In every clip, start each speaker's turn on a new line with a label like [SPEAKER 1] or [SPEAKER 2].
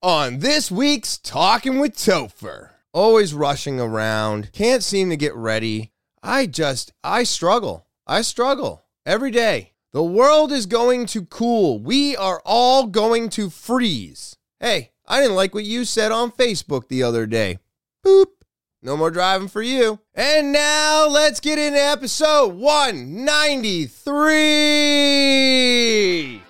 [SPEAKER 1] On this week's Talking with Topher. Always rushing around, can't seem to get ready. I struggle. I struggle every day. The world is going to cool. We are all going to freeze. Hey, I didn't like what you said on Facebook the other day. Boop. No more driving for you. And now let's get into episode 193.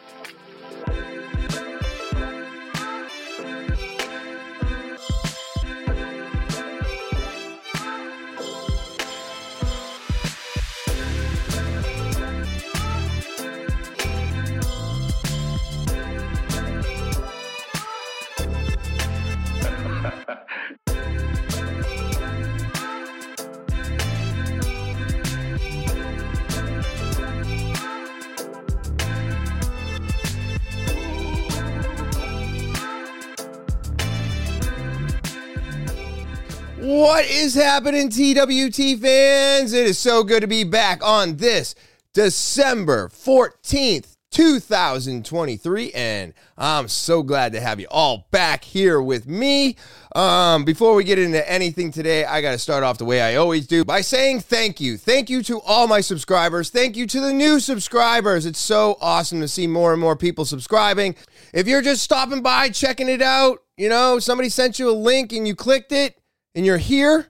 [SPEAKER 1] What is happening, TWT fans? It is so good to be back on this December 14th, 2023, and I'm so glad to have you all back here with me. Before we get into anything today, I got to start off the way I always do by saying thank you. Thank you to all my subscribers. Thank you to the new subscribers. It's so awesome to see more and more people subscribing. If you're just stopping by, checking it out, somebody sent you a link and you clicked it, and you're here,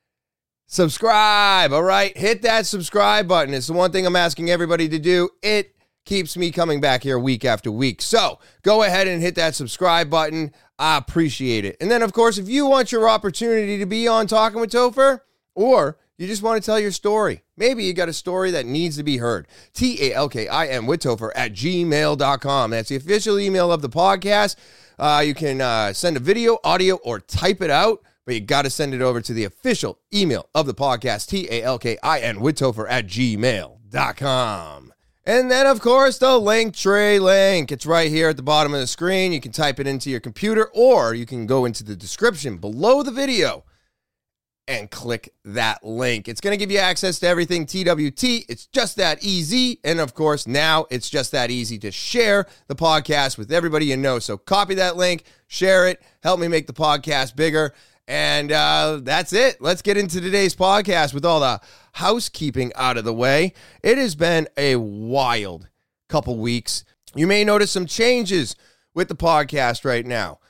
[SPEAKER 1] subscribe, all right? Hit that subscribe button. It's the one thing I'm asking everybody to do. It keeps me coming back here week after week. So go ahead and hit that subscribe button. I appreciate it. And then, of course, if you want your opportunity to be on Talking with Topher, or you just want to tell your story, maybe you got a story that needs to be heard, TALKIN with Topher at gmail.com. That's the official email of the podcast. You can send a video, audio, or type it out. But you got to send it over to the official email of the podcast, TALKIN with Topher at gmail.com. And then, of course, the Linktree link. It's right here at the bottom of the screen. You can type it into your computer, or you can go into the description below the video and click that link. It's going to give you access to everything TWT. It's just that easy. And, of course, now it's just that easy to share the podcast with everybody you know. So copy that link, share it, help me make the podcast bigger. And that's it. Let's get into today's podcast with all the housekeeping out of the way. It has been a wild couple weeks. You may notice some changes with the podcast right now.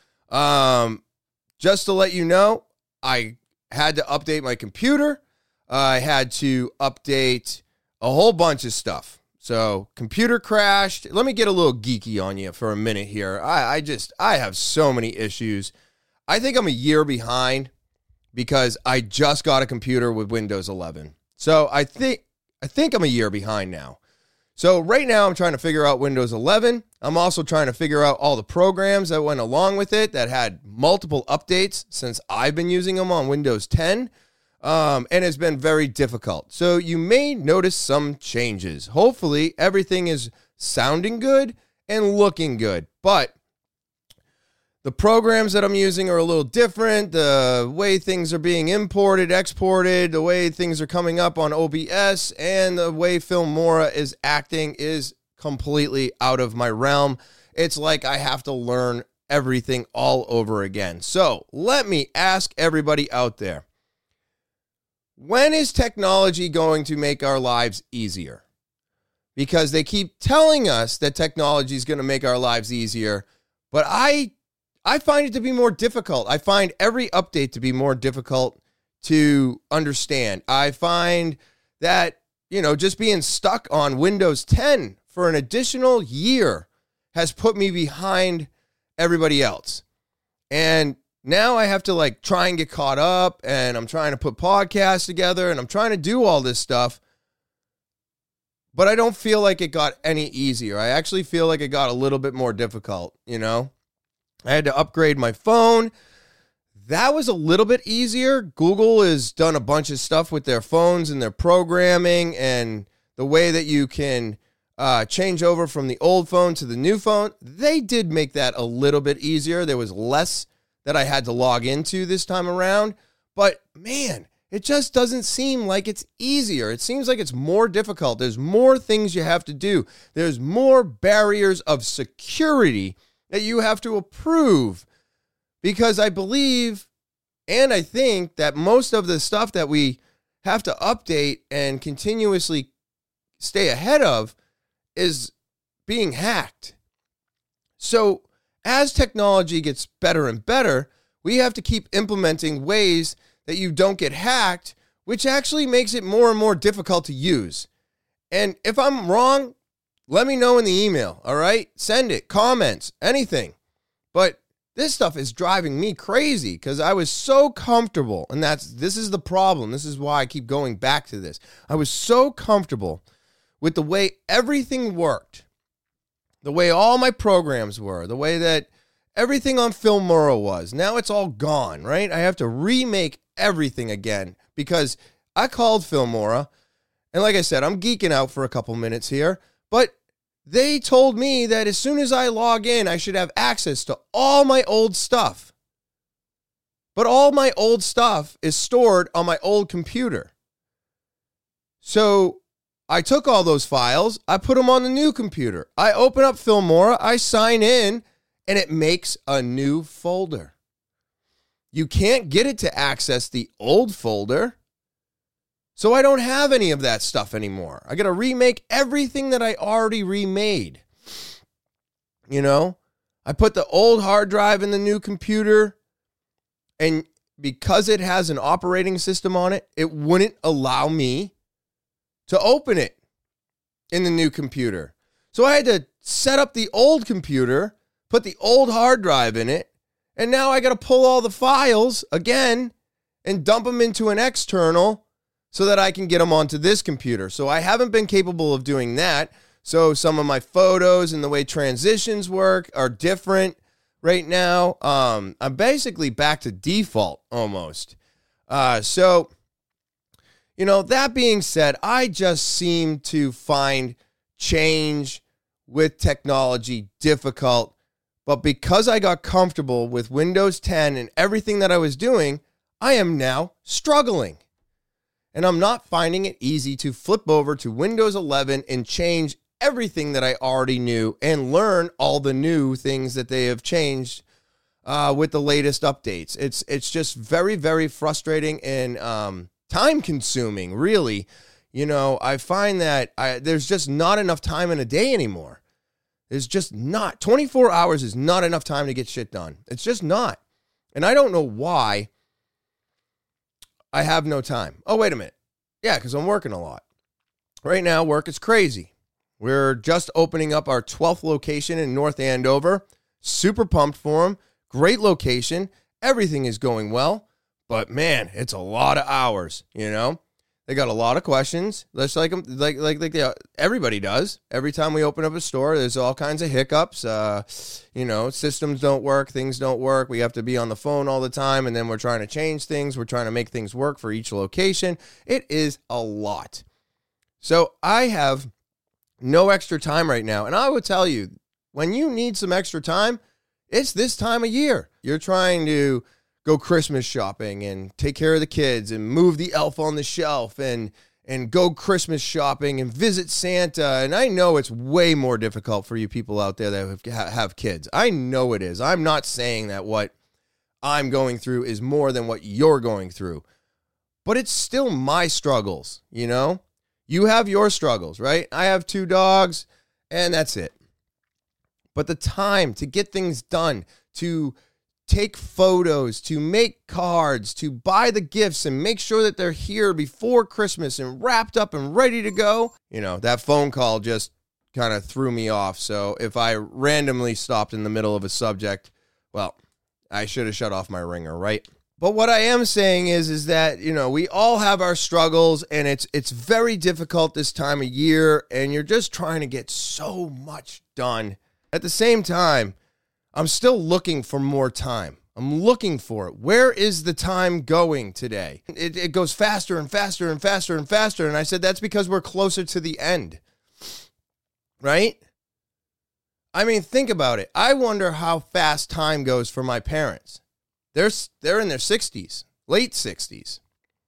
[SPEAKER 1] Just to let you know, I had to update my computer. I had to update a whole bunch of stuff. So computer crashed. Let me get a little geeky on you for a minute here. I have so many issues. I think I'm a year behind because I just got a computer with Windows 11. So I think I'm a year behind now. So right now I'm trying to figure out Windows 11. I'm also trying to figure out all the programs that went along with it that had multiple updates since I've been using them on Windows 10. And it's been very difficult. So you may notice some changes. Hopefully everything is sounding good and looking good. But the programs that I'm using are a little different. The way things are being imported, exported, the way things are coming up on OBS, and the way Filmora is acting is completely out of my realm. It's like I have to learn everything all over again. So let me ask everybody out there, when is technology going to make our lives easier? Because they keep telling us that technology is going to make our lives easier, but I find it to be more difficult. I find every update to be more difficult to understand. I find that, just being stuck on Windows 10 for an additional year has put me behind everybody else. And now I have to try and get caught up, and I'm trying to put podcasts together, and I'm trying to do all this stuff. But I don't feel like it got any easier. I actually feel like it got a little bit more difficult, I had to upgrade my phone. That was a little bit easier. Google has done a bunch of stuff with their phones and their programming and the way that you can change over from the old phone to the new phone. They did make that a little bit easier. There was less that I had to log into this time around. But man, it just doesn't seem like it's easier. It seems like it's more difficult. There's more things you have to do. There's more barriers of security that you have to approve because I believe and I think that most of the stuff that we have to update and continuously stay ahead of is being hacked. So as technology gets better and better, we have to keep implementing ways that you don't get hacked, which actually makes it more and more difficult to use. And if I'm wrong, let me know in the email, all right? Send it, comments, anything. But this stuff is driving me crazy because I was so comfortable, and this is the problem. This is why I keep going back to this. I was so comfortable with the way everything worked, the way all my programs were, the way that everything on Filmora was. Now it's all gone, right? I have to remake everything again because I called Filmora, and like I said, I'm geeking out for a couple minutes here, but they told me that as soon as I log in, I should have access to all my old stuff. But all my old stuff is stored on my old computer. So I took all those files, I put them on the new computer. I open up Filmora, I sign in, and it makes a new folder. You can't get it to access the old folder. So I don't have any of that stuff anymore. I got to remake everything that I already remade. You know, I put the old hard drive in the new computer, and because it has an operating system on it, it wouldn't allow me to open it in the new computer. So I had to set up the old computer, put the old hard drive in it, and now I got to pull all the files again and dump them into an external so that I can get them onto this computer. So I haven't been capable of doing that. So some of my photos and the way transitions work are different right now. I'm basically back to default almost. So, you know, that being said, I just seem to find change with technology difficult. But because I got comfortable with Windows 10 and everything that I was doing, I am now struggling. And I'm not finding it easy to flip over to Windows 11 and change everything that I already knew and learn all the new things that they have changed with the latest updates. It's just very, very frustrating and time consuming, really. You know, I find that there's just not enough time in a day anymore. There's just not. 24 hours is not enough time to get shit done. It's just not. And I don't know why I have no time. Oh, wait a minute. Yeah, because I'm working a lot. Right now, work is crazy. We're just opening up our 12th location in North Andover. Super pumped for them. Great location. Everything is going well. But man, it's a lot of hours, you know? They got a lot of questions, just like everybody does. Every time we open up a store, there's all kinds of hiccups. You know, systems don't work, things don't work. We have to be on the phone all the time, and then we're trying to change things. We're trying to make things work for each location. It is a lot. So I have no extra time right now. And I would tell you, when you need some extra time, it's this time of year. You're trying to go Christmas shopping and take care of the kids and move the elf on the shelf and go Christmas shopping and visit Santa. And I know it's way more difficult for you people out there that have kids. I know it is. I'm not saying that what I'm going through is more than what you're going through, but it's still my struggles, you know? You have your struggles, right? I have 2 dogs and that's it. But the time to get things done, to take photos, to make cards, to buy the gifts and make sure that they're here before Christmas and wrapped up and ready to go. You know, that phone call just kind of threw me off. So if I randomly stopped in the middle of a subject, well, I should have shut off my ringer, right? But what I am saying is that, you know, we all have our struggles and it's very difficult this time of year and you're just trying to get so much done. At the same time, I'm still looking for more time. I'm looking for it. Where is the time going today? It goes faster and faster and faster and faster. And I said, that's because we're closer to the end. Right? I mean, think about it. I wonder how fast time goes for my parents. They're in their 60s, late 60s.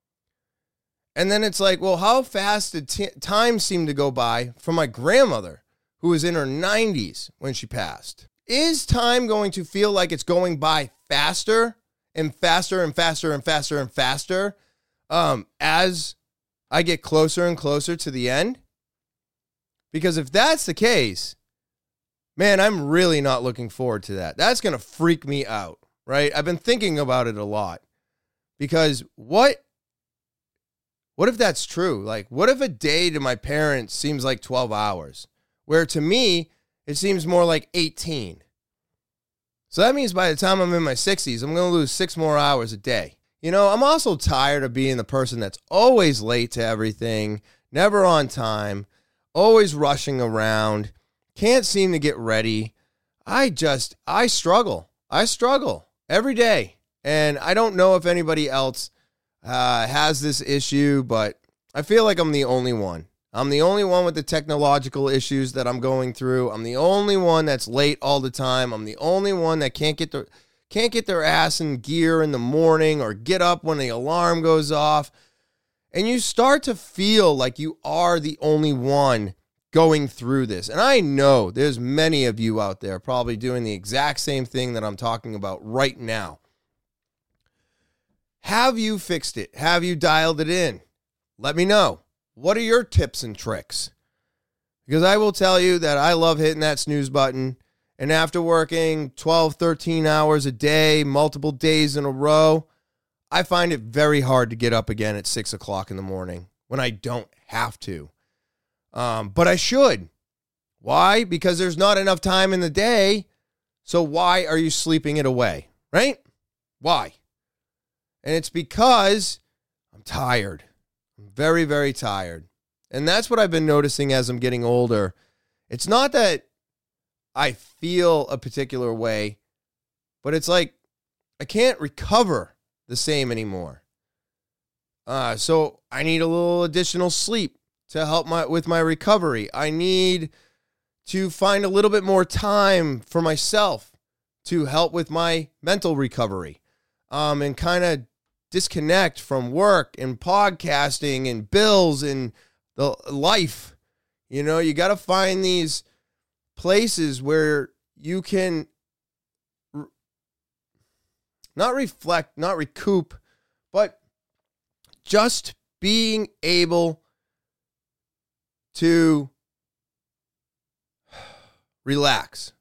[SPEAKER 1] And then it's like, well, how fast did time seem to go by for my grandmother, who was in her 90s when she passed? Is time going to feel like it's going by faster and faster and faster and faster and faster as I get closer and closer to the end? Because if that's the case, man, I'm really not looking forward to that. That's going to freak me out, right? I've been thinking about it a lot. Because what if that's true? Like, what if a day to my parents seems like 12 hours? Where to me, it seems more like 18. So that means by the time I'm in my 60s, I'm going to lose 6 more hours a day. You know, I'm also tired of being the person that's always late to everything, never on time, always rushing around, can't seem to get ready. I struggle. I struggle every day. And I don't know if anybody else has this issue, but I feel like I'm the only one. I'm the only one with the technological issues that I'm going through. I'm the only one that's late all the time. I'm the only one that can't get their ass in gear in the morning or get up when the alarm goes off. And you start to feel like you are the only one going through this. And I know there's many of you out there probably doing the exact same thing that I'm talking about right now. Have you fixed it? Have you dialed it in? Let me know. What are your tips and tricks? Because I will tell you that I love hitting that snooze button. And after working 12, 13 hours a day, multiple days in a row, I find it very hard to get up again at 6 o'clock in the morning when I don't have to. But I should. Why? Because there's not enough time in the day. So why are you sleeping it away? Right? Why? And it's because I'm tired. I'm very, very tired. And that's what I've been noticing as I'm getting older. It's not that I feel a particular way, but it's like I can't recover the same anymore. So I need a little additional sleep to help with my recovery. I need to find a little bit more time for myself to help with my mental recovery. And kind of disconnect from work and podcasting and bills and the life. You know, you got to find these places where you can not reflect, not recoup, but just being able to relax.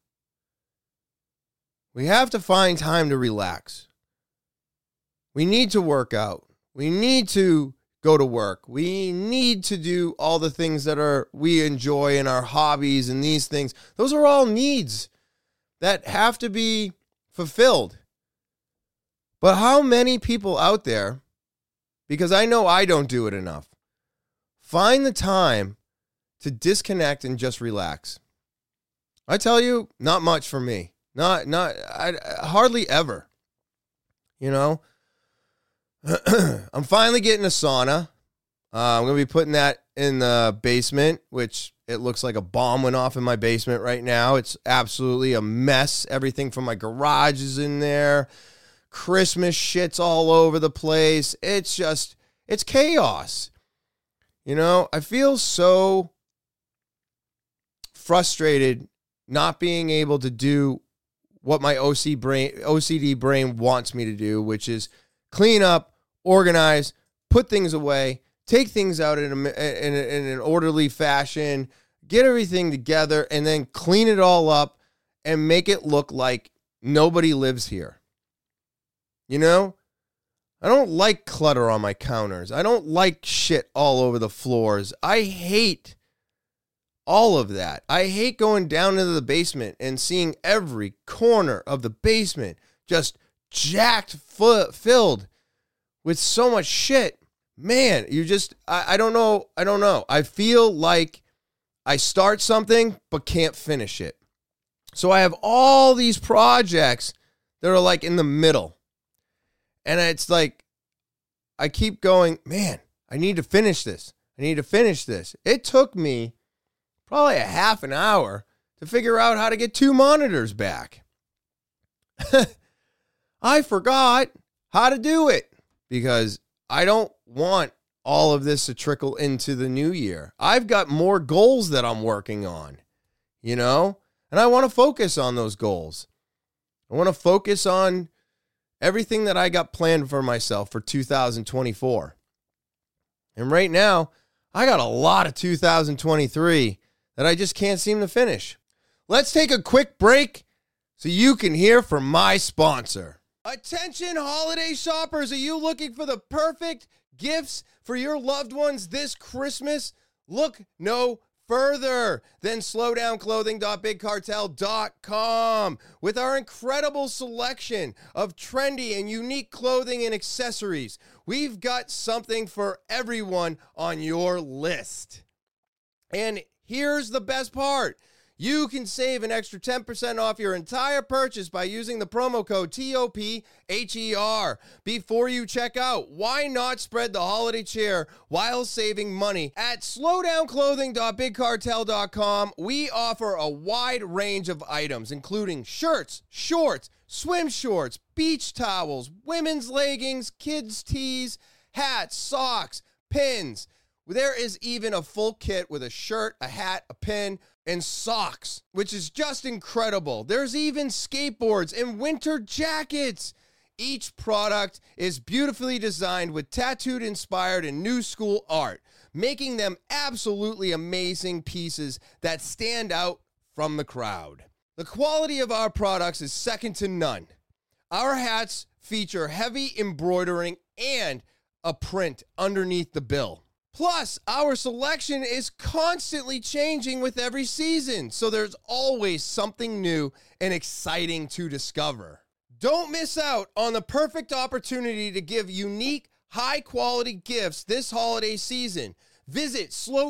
[SPEAKER 1] We have to find time to relax. We need to work out. We need to go to work. We need to do all the things that we enjoy in our hobbies and these things. Those are all needs that have to be fulfilled. But how many people out there, because I know I don't do it enough, find the time to disconnect and just relax? I tell you, not much for me. Hardly ever. You know? I'm finally getting a sauna. I'm going to be putting that in the basement, which it looks like a bomb went off in my basement right now. It's absolutely a mess. Everything from my garage is in there. Christmas shit's all over the place. It's chaos. You know, I feel so frustrated not being able to do what my OCD brain wants me to do, which is clean up, organize, put things away, take things out in an orderly fashion, get everything together, and then clean it all up and make it look like nobody lives here. You know? I don't like clutter on my counters. I don't like shit all over the floors. I hate all of that. I hate going down into the basement and seeing every corner of the basement just jacked, filled with so much shit. Man, I don't know. I feel like I start something but can't finish it. So I have all these projects that are like in the middle. And it's like, I keep going, man, I need to finish this. It took me probably a half an hour to figure out how to get 2 monitors back. I forgot how to do it because I don't want all of this to trickle into the new year. I've got more goals that I'm working on, you know, and I want to focus on those goals. I want to focus on everything that I got planned for myself for 2024. And right now, I got a lot of 2023 that I just can't seem to finish. Let's take a quick break so you can hear from my sponsor. Attention holiday shoppers, are you looking for the perfect gifts for your loved ones this Christmas? Look no further than slowdownclothing.bigcartel.com. With our incredible selection of trendy and unique clothing and accessories, we've got something for everyone on your list. And here's the best part. You can save an extra 10% off your entire purchase by using the promo code TOPHER before you check out. Why not spread the holiday cheer while saving money? At slowdownclothing.bigcartel.com, we offer a wide range of items, including shirts, shorts, swim shorts, beach towels, women's leggings, kids' tees, hats, socks, pins. There is even a full kit with a shirt, a hat, a pin, and socks, which is just incredible. There's even skateboards and winter jackets. Each product is beautifully designed with tattooed, inspired, and new school art, making them absolutely amazing pieces that stand out from the crowd. The quality of our products is second to none. Our hats feature heavy embroidering and a print underneath the bill. Plus, our selection is constantly changing with every season, so there's always something new and exciting to discover. Don't miss out on the perfect opportunity to give unique, high-quality gifts this holiday season. Visit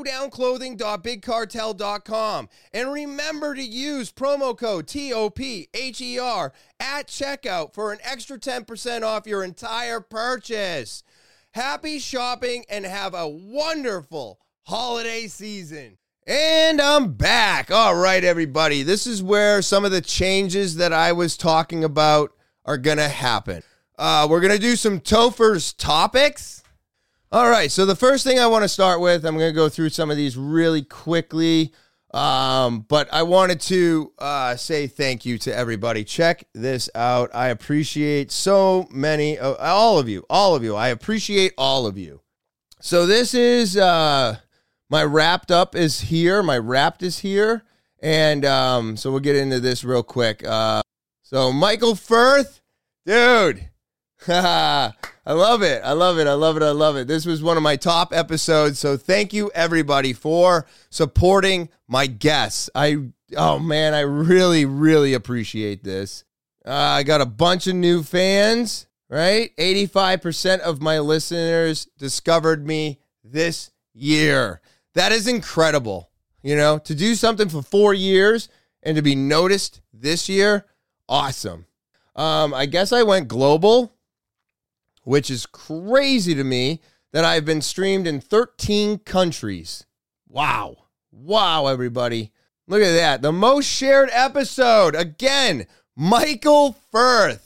[SPEAKER 1] slowdownclothing.bigcartel.com and remember to use promo code TOPHER at checkout for an extra 10% off your entire purchase. Happy shopping and have a wonderful holiday season. And I'm back. All right, everybody. This is where some of the changes that I was talking about are going to happen. We're going to do some Topher's topics. All right, so the first thing I want to start with, I'm going to go through some of these really quickly. But I wanted to say thank you to everybody. Check this out. I appreciate so many, all of you. I appreciate all of you. So this is, my Wrapped Up is here. My Wrapped is here. And so we'll get into this real quick. So Michael Firth, dude. I love it. I love it. This was one of my top episodes. So thank you everybody for supporting my guests. I really, really appreciate this. I got a bunch of new fans, right? 85% of my listeners discovered me this year. That is incredible. You know, to do something for 4 years and to be noticed this year, awesome. I guess I went global, which is crazy to me that I've been streamed in 13 countries. Wow, everybody. Look at that. The most shared episode. Again, Michael Firth.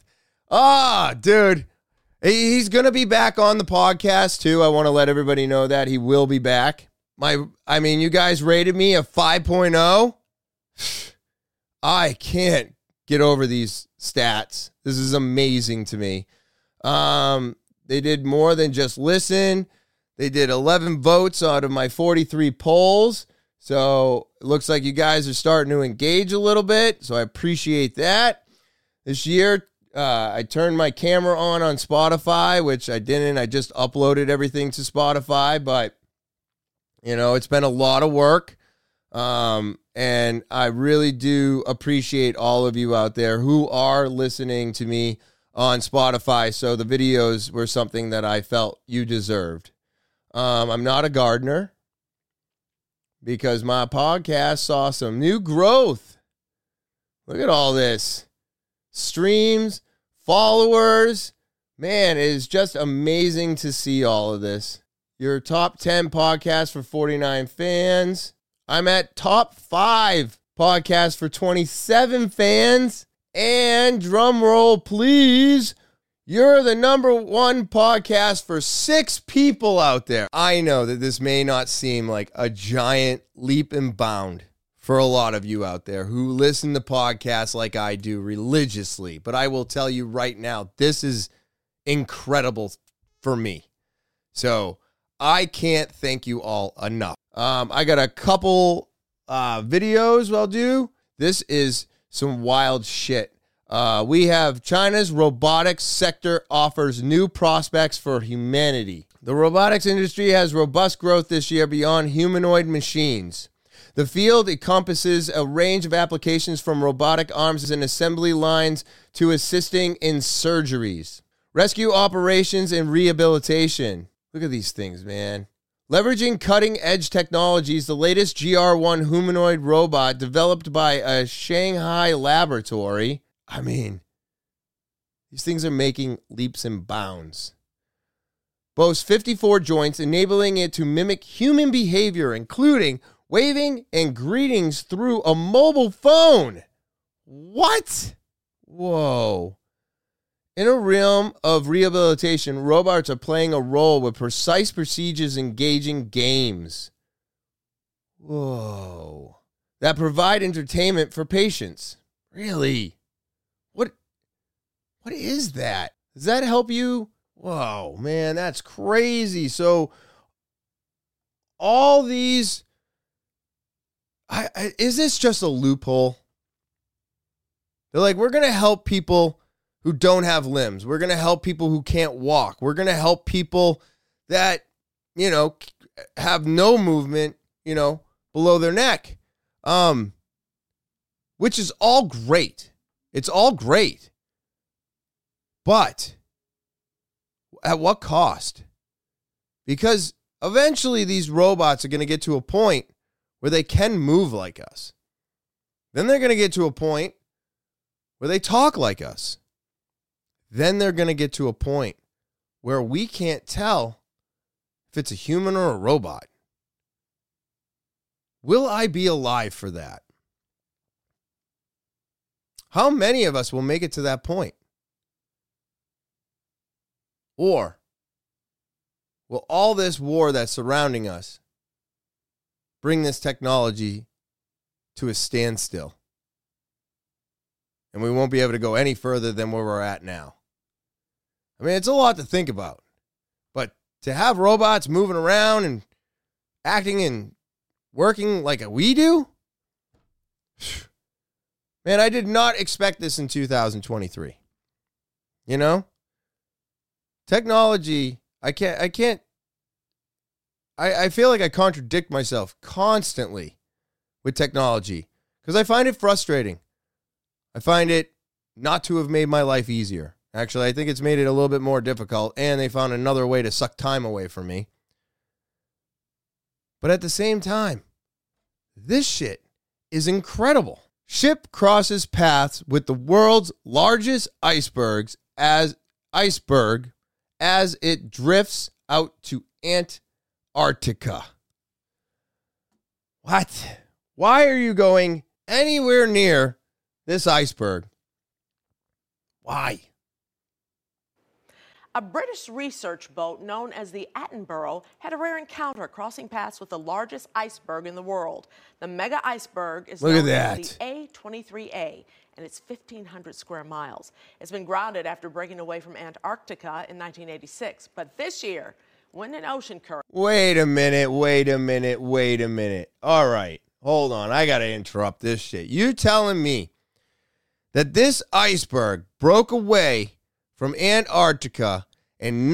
[SPEAKER 1] Dude. He's going to be back on the podcast, too. I want to let everybody know that he will be back. You guys rated me a 5.0. I can't get over these stats. This is amazing to me. They did more than just listen. They did 11 votes out of my 43 polls. So it looks like you guys are starting to engage a little bit. So I appreciate that. This year, I turned my camera on Spotify, which I didn't. I just uploaded everything to Spotify, but you know, it's been a lot of work. And I really do appreciate all of you out there who are listening to me on Spotify. So the videos were something that I felt you deserved. I'm not a gardener because my podcast saw some new growth. Look at all this. Streams, followers. Man, it is just amazing to see all of this. Your top 10 podcast for 49 fans. I'm at top 5 podcast for 27 fans. And drum roll, please. You're the number 1 podcast for 6 people out there. I know that this may not seem like a giant leap and bound for a lot of you out there who listen to podcasts like I do religiously. But I will tell you right now, this is incredible for me. So I can't thank you all enough. I got a couple videos I'll do. This is some wild shit. We have China's robotics sector offers new prospects for humanity. The robotics industry has robust growth this year beyond humanoid machines. The field encompasses a range of applications from robotic arms and assembly lines to assisting in surgeries, rescue operations, and rehabilitation. Look at these things, man. Leveraging cutting-edge technologies, the latest GR1 humanoid robot developed by a Shanghai laboratory. I mean, these things are making leaps and bounds. Boasts 54 joints, enabling it to mimic human behavior, including waving and greetings through a mobile phone. What? Whoa. In a realm of rehabilitation, robots are playing a role with precise procedures engaging games. Whoa. That provide entertainment for patients. Really? What is that? Does that help you? Whoa, man, that's crazy. So all these, is this just a loophole? They're like, we're going to help people who don't have limbs. We're going to help people who can't walk. We're going to help people that, have no movement, below their neck. Which is all great. It's all great. But at what cost? Because eventually these robots are going to get to a point where they can move like us. Then they're going to get to a point where they talk like us. Then they're going to get to a point where we can't tell if it's a human or a robot. Will I be alive for that? How many of us will make it to that point? Or will all this war that's surrounding us bring this technology to a standstill? And we won't be able to go any further than where we're at now. I mean, it's a lot to think about. But to have robots moving around and acting and working like we do? Man, I did not expect this in 2023. Technology, I feel like I contradict myself constantly with technology because I find it frustrating. I find it not to have made my life easier. Actually, I think it's made it a little bit more difficult, and they found another way to suck time away from me. But at the same time, this shit is incredible. Ship crosses paths with the world's largest iceberg as it drifts out to Antarctica. What? Why are you going anywhere near this iceberg? Why?
[SPEAKER 2] A British research boat known as the Attenborough had a rare encounter crossing paths with the largest iceberg in the world. The mega iceberg is known as the A23A, and it's 1,500 square miles. It's been grounded after breaking away from Antarctica in 1986. But this year, when an ocean current...
[SPEAKER 1] Wait a minute. All right, hold on. I got to interrupt this shit. You telling me that this iceberg broke away from Antarctica in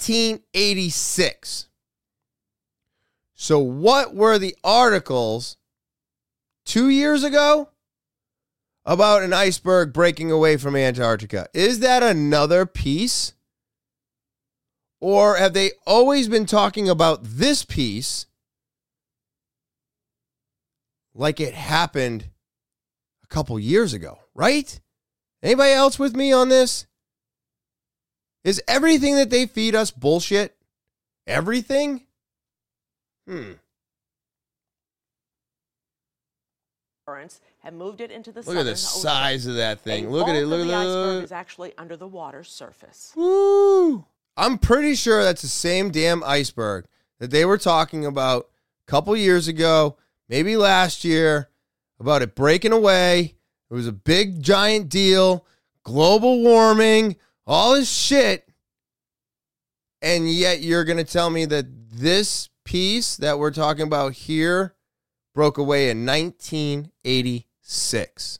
[SPEAKER 1] 1986. So what were the articles 2 years ago about an iceberg breaking away from Antarctica? Is that another piece? Or have they always been talking about this piece like it happened a couple years ago, right? Anybody else with me on this? Is everything that they feed us bullshit? Everything?
[SPEAKER 2] Have moved it into the
[SPEAKER 1] Look at the size of that thing. Look at it. Look at
[SPEAKER 2] the
[SPEAKER 1] it.
[SPEAKER 2] iceberg is actually under the water's surface.
[SPEAKER 1] Woo! I'm pretty sure that's the same damn iceberg that they were talking about a couple years ago, maybe last year, about it breaking away. It was a big, giant deal. Global warming, all this shit. And yet you're going to tell me that this piece that we're talking about here broke away in 1986.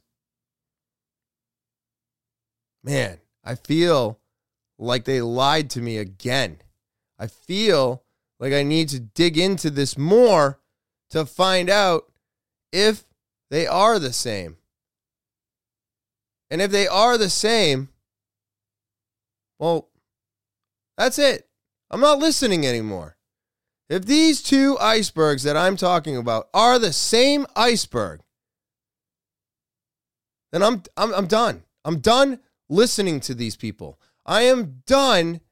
[SPEAKER 1] Man, I feel like they lied to me again. I feel like I need to dig into this more to find out if they are the same. And if they are the same, well, that's it. I'm not listening anymore. If these two icebergs that I'm talking about are the same iceberg, then I'm done. I'm done listening to these people. I am done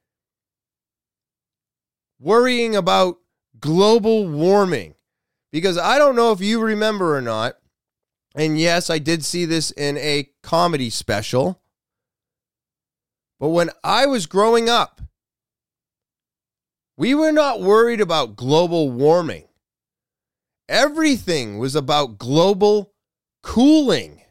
[SPEAKER 1] worrying about global warming, because I don't know if you remember or not. And yes, I did see this in a comedy special. But when I was growing up, we were not worried about global warming. Everything was about global cooling.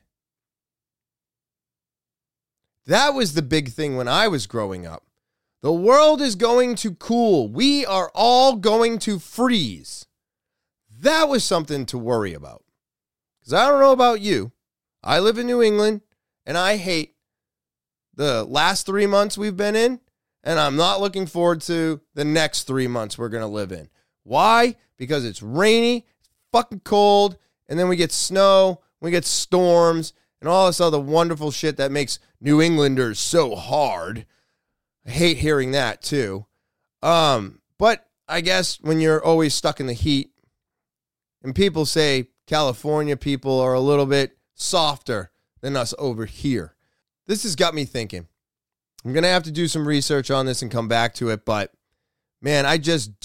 [SPEAKER 1] That was the big thing when I was growing up. The world is going to cool. We are all going to freeze. That was something to worry about. Because I don't know about you. I live in New England, and I hate the last 3 months we've been in, and I'm not looking forward to the next 3 months we're going to live in. Why? Because it's rainy, it's fucking cold, and then we get snow, we get storms, and all this other wonderful shit that makes New Englanders so hard. I hate hearing that too. But I guess when you're always stuck in the heat, and people say California people are a little bit softer than us over here. This has got me thinking. I'm going to have to do some research on this and come back to it, but man, I just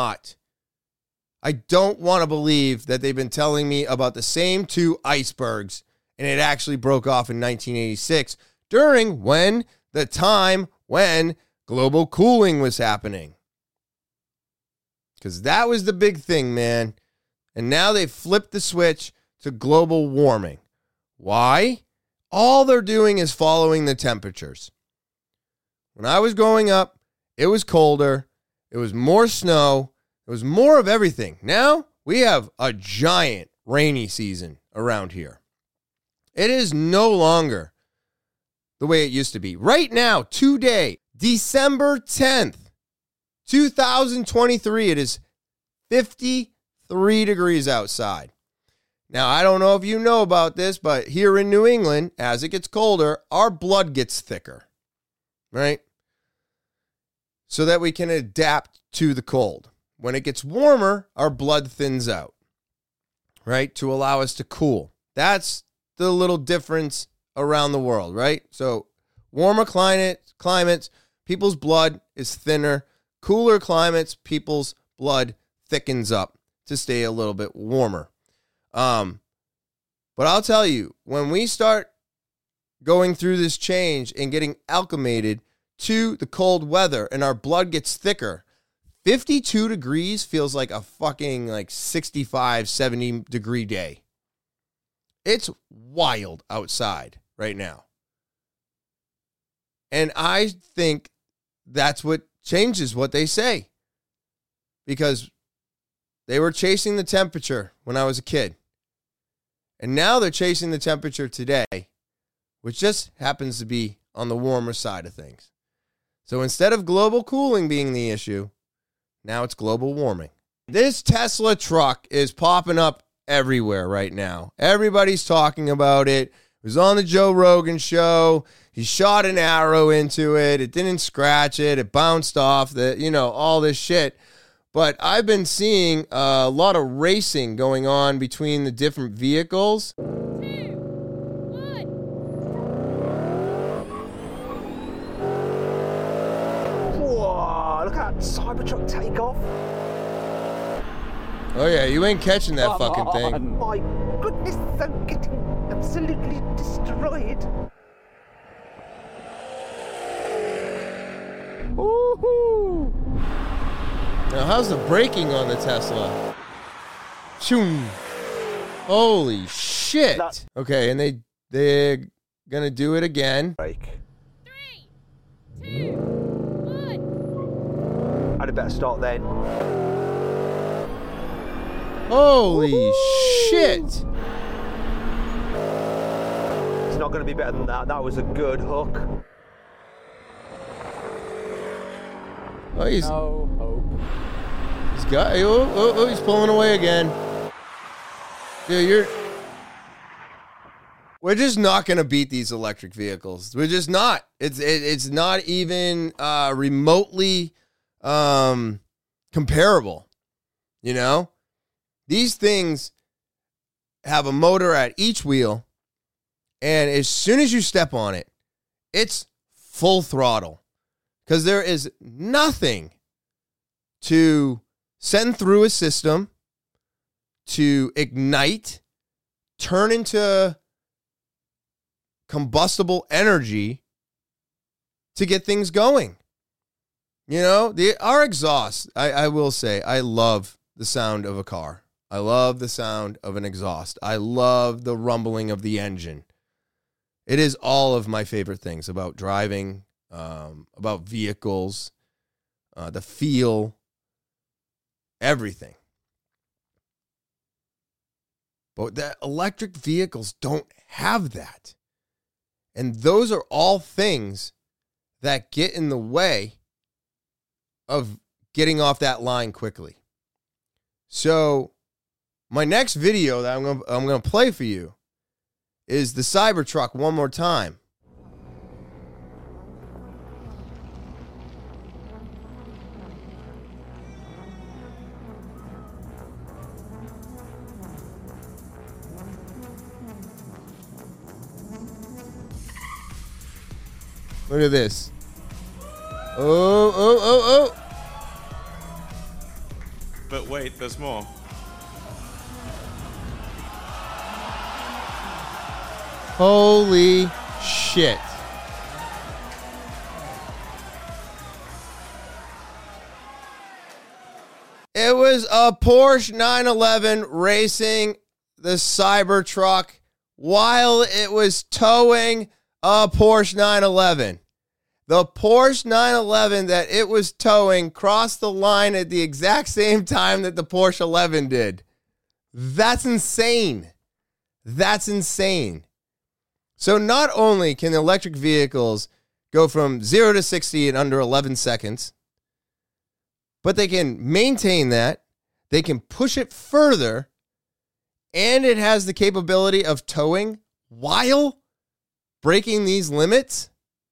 [SPEAKER 1] I don't want to believe that they've been telling me about the same two icebergs and it actually broke off in 1986 during the time when global cooling was happening. Because that was the big thing, man. And now they've flipped the switch to global warming. Why? All they're doing is following the temperatures. When I was growing up, it was colder. It was more snow. It was more of everything. Now we have a giant rainy season around here. It is no longer the way it used to be. Right now, today, December 10th, 2023, it is 53 degrees outside. Now, I don't know if you know about this, but here in New England, as it gets colder, our blood gets thicker, right? So that we can adapt to the cold. When it gets warmer, our blood thins out, right? To allow us to cool. That's the little difference around the world, right? So warmer climates, people's blood is thinner. Cooler climates, people's blood thickens up to stay a little bit warmer. But I'll tell you, when we start going through this change and getting acclimated to the cold weather and our blood gets thicker, 52 degrees feels like a fucking 65, 70 degree day. It's wild outside right now. And I think that's what changes what they say. Because they were chasing the temperature when I was a kid. And now they're chasing the temperature today, which just happens to be on the warmer side of things. So instead of global cooling being the issue, now it's global warming. This Tesla truck is popping up everywhere right now. Everybody's talking about it. It was on the Joe Rogan show. He shot an arrow into it. It didn't scratch it. It bounced off all this shit. But I've been seeing a lot of racing going on between the different vehicles. 2, 1.
[SPEAKER 3] Whoa, look at that Cybertruck take off.
[SPEAKER 1] Oh yeah, you ain't catching that fucking thing.
[SPEAKER 3] My goodness, I'm getting absolutely destroyed. Woohoo!
[SPEAKER 1] Now, how's the braking on the Tesla? Choom. Holy shit. shit. Okay, and they're gonna do it again.
[SPEAKER 4] Break.
[SPEAKER 5] 3, 2, 1.
[SPEAKER 4] I'd better start then.
[SPEAKER 1] Holy shit.
[SPEAKER 4] It's not going to be better than that. That was a good hook.
[SPEAKER 1] Oh, he's
[SPEAKER 6] No hope.
[SPEAKER 1] he's pulling away again. Dude, we're just not gonna beat these electric vehicles. We're just not. It's not even remotely comparable. You know, these things have a motor at each wheel, and as soon as you step on it, it's full throttle. Because there is nothing to send through a system to ignite, turn into combustible energy to get things going. You know, our exhaust, I will say, I love the sound of a car. I love the sound of an exhaust. I love the rumbling of the engine. It is all of my favorite things about driving, about vehicles, the feel, everything. But the electric vehicles don't have that. And those are all things that get in the way of getting off that line quickly. So my next video that I'm going to play for you is the Cybertruck one more time. Look at this. Oh.
[SPEAKER 7] But wait, there's more.
[SPEAKER 1] Holy shit. It was a Porsche 911 racing the Cybertruck while it was towing a Porsche 911. The Porsche 911 that it was towing crossed the line at the exact same time that the Porsche 11 did. That's insane. That's insane. So not only can electric vehicles go from 0 to 60 in under 11 seconds, but they can maintain that, they can push it further, and it has the capability of towing while breaking these limits.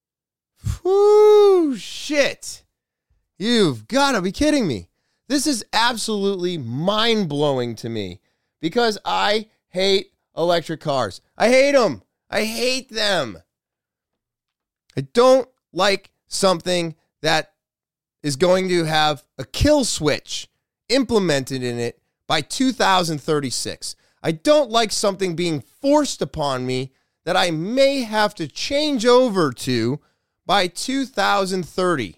[SPEAKER 1] Whoo, shit. You've got to be kidding me. This is absolutely mind-blowing to me because I hate electric cars. I hate them. I hate them. I don't like something that is going to have a kill switch implemented in it by 2036. I don't like something being forced upon me that I may have to change over to by 2030.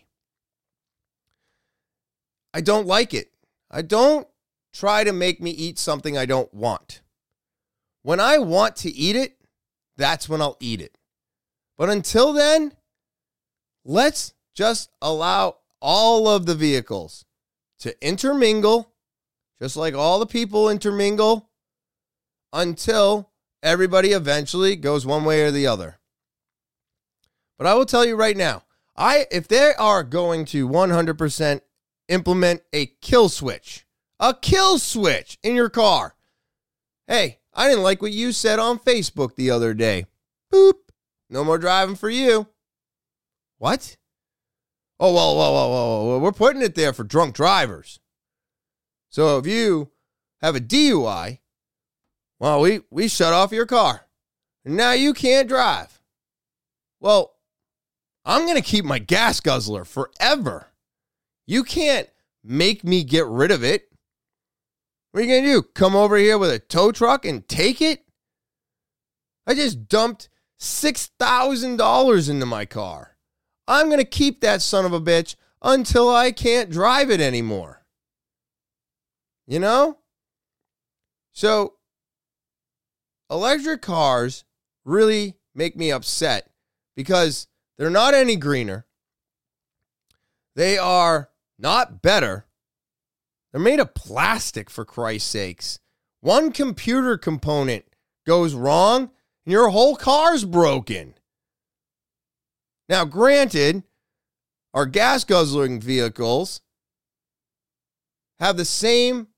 [SPEAKER 1] I don't like it. I don't try to make me eat something I don't want. When I want to eat it, that's when I'll eat it. But until then, let's just allow all of the vehicles to intermingle, just like all the people intermingle, until everybody eventually goes one way or the other. But I will tell you right now, if they are going to 100% implement a kill switch in your car. Hey, I didn't like what you said on Facebook the other day. Boop. No more driving for you. What? Oh, well, we're putting it there for drunk drivers. So if you have a DUI, well, we shut off your car. And now you can't drive. Well, I'm going to keep my gas guzzler forever. You can't make me get rid of it. What are you going to do? Come over here with a tow truck and take it? I just dumped $6,000 into my car. I'm going to keep that son of a bitch until I can't drive it anymore. You know? So, electric cars really make me upset because they're not any greener. They are not better. They're made of plastic, for Christ's sakes. One computer component goes wrong and your whole car's broken. Now, granted, our gas guzzling vehicles have the same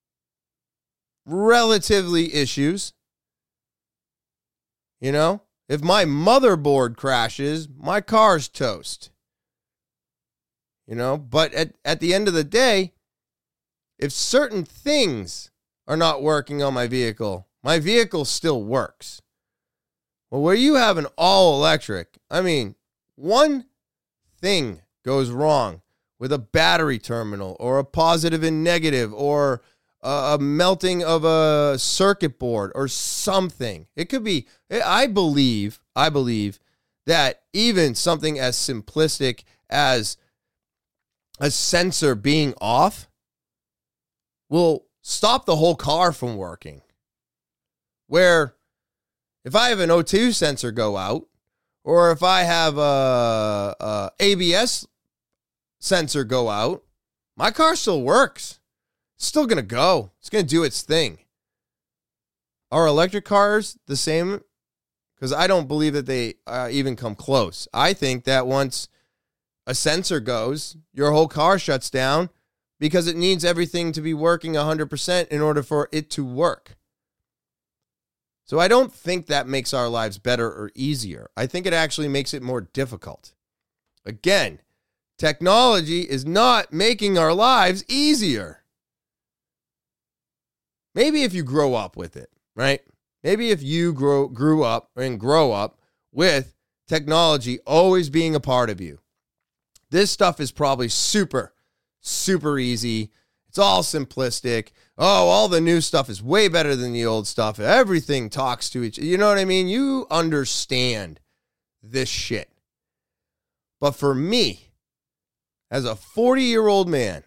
[SPEAKER 1] relatively issues. You know, if my motherboard crashes, my car's toast. You know, but at the end of the day, if certain things are not working on my vehicle still works. Well, where you have an all electric, I mean, one thing goes wrong with a battery terminal or a positive and negative or a melting of a circuit board or something. It could be, I believe that even something as simplistic as a sensor being off will stop the whole car from working. Where if I have an O2 sensor go out, or if I have a ABS sensor go out, my car still works. It's still going to go. It's going to do its thing. Are electric cars the same? Because I don't believe that they even come close. I think that once a sensor goes, your whole car shuts down because it needs everything to be working 100% in order for it to work. So I don't think that makes our lives better or easier. I think it actually makes it more difficult. Again, technology is not making our lives easier. Maybe if you grow up with it, right? Maybe if you grew up with technology always being a part of you. This stuff is probably super, super easy. It's all simplistic. Oh, all the new stuff is way better than the old stuff. Everything talks to each other. You know what I mean? You understand this shit. But for me, as a 40-year-old man,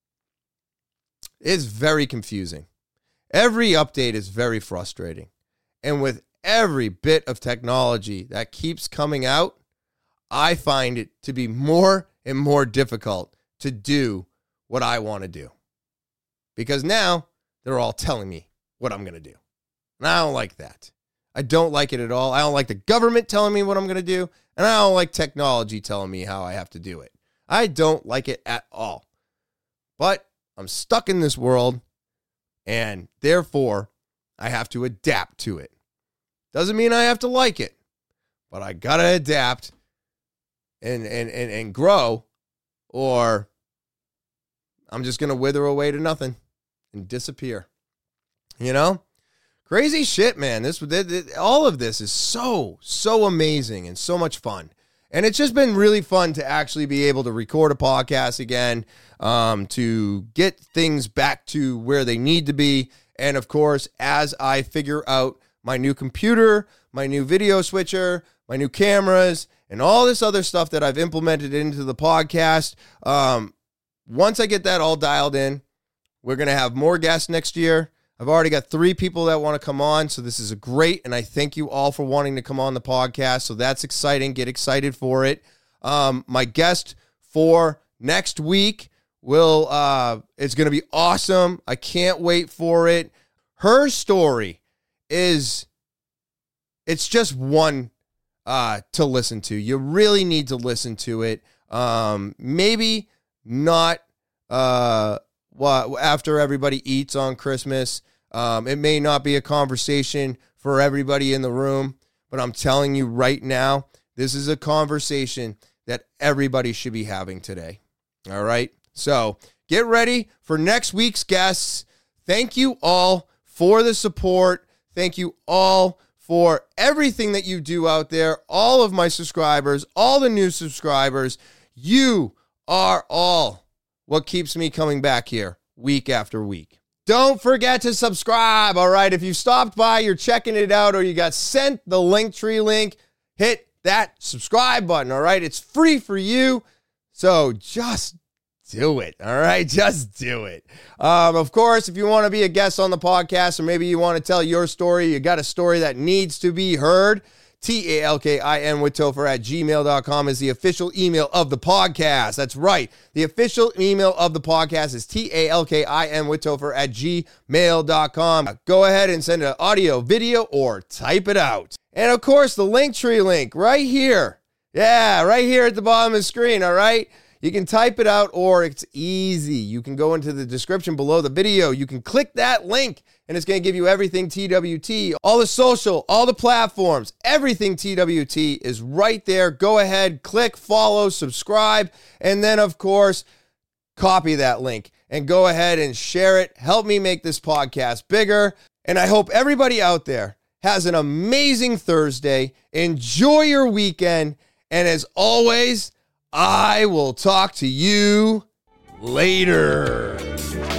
[SPEAKER 1] it's very confusing. Every update is very frustrating. And with every bit of technology that keeps coming out, I find it to be more and more difficult to do what I want to do. Because now they're all telling me what I'm going to do. And I don't like that. I don't like it at all. I don't like the government telling me what I'm going to do. And I don't like technology telling me how I have to do it. I don't like it at all. But I'm stuck in this world. And therefore, I have to adapt to it. Doesn't mean I have to like it. But I got to adapt and grow. Or I'm just going to wither away to nothing and disappear. You know? Crazy shit, man. All of this is so amazing and so much fun. And it's just been really fun to actually be able to record a podcast again, to get things back to where they need to be. And of course, as I figure out my new computer, my new video switcher, my new cameras, and all this other stuff that I've implemented into the podcast, once I get that all dialed in, we're going to have more guests next year. I've already got 3 people that want to come on, so this is great, and I thank you all for wanting to come on the podcast, so that's exciting. Get excited for it. My guest for next week it's going to be awesome. I can't wait for it. Her story it's just one to listen to. You really need to listen to it. Maybe not after everybody eats on Christmas. It may not be a conversation for everybody in the room, but I'm telling you right now, this is a conversation that everybody should be having today. All right? So get ready for next week's guests. Thank you all for the support. Thank you all for everything that you do out there. All of my subscribers, all the new subscribers, you are all what keeps me coming back here week after week. Don't forget to subscribe, all right? If you stopped by, you're checking it out, or you got sent the Linktree link, hit that subscribe button, all right? It's free for you, so just do it. All right, just do it. Of course, if you want to be a guest on the podcast, or maybe you want to tell your story, you got a story that needs to be heard, TALKIN with Topher at gmail.com is the official email of the podcast. That's right. The official email of the podcast is TALKIN with Topher at gmail.com. Go ahead and send an audio, video, or type it out. And of course, the Linktree link right here. Yeah, right here at the bottom of the screen, all right? You can type it out, or it's easy. You can go into the description below the video. You can click that link, and it's going to give you everything TWT, all the social, all the platforms, everything TWT is right there. Go ahead, click, follow, subscribe, and then, of course, copy that link and go ahead and share it. Help me make this podcast bigger, and I hope everybody out there has an amazing Thursday. Enjoy your weekend, and as always, I will talk to you later.